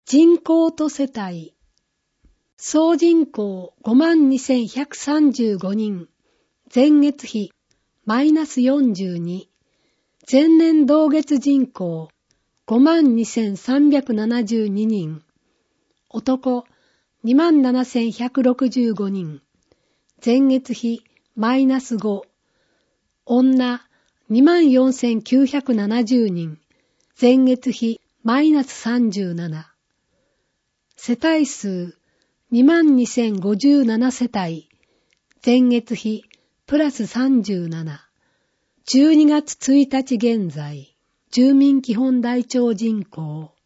人口と世帯。総人口 52,135 人。前月比マイナス42。前年同月人口 52,372 人。男 27,165 人。前月比マイナス5。女 24,970 人。前月比マイナス37。世帯数 22,057 世帯。前月比プラス37。12月1日現在、住民基本台帳人口